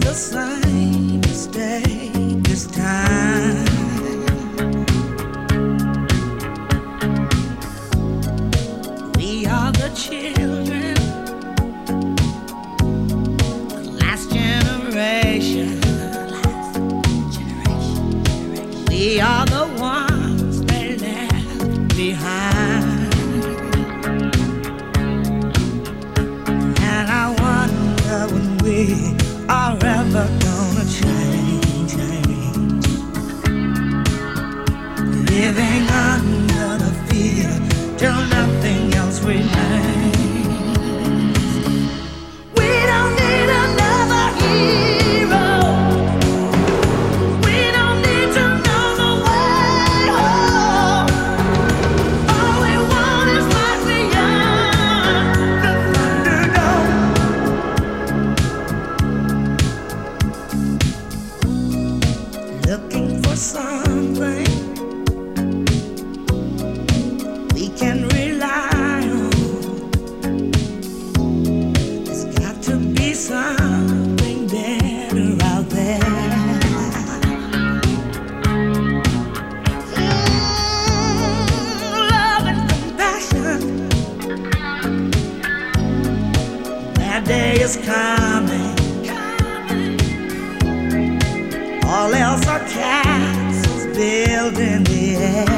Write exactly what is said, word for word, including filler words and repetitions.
the same mistake this time. We are the children, the last generation. We are the ones they left behind. And I wonder when we are ever gonna change, change. Living under the fear till nothing else remains. We don't need another hero. We don't need to know the way home. All we want is life beyond the Thunderdome. Looking for something we can rely on. There's got to be something better out there. Mm, love and compassion. That day is coming. All else are castles built in the air.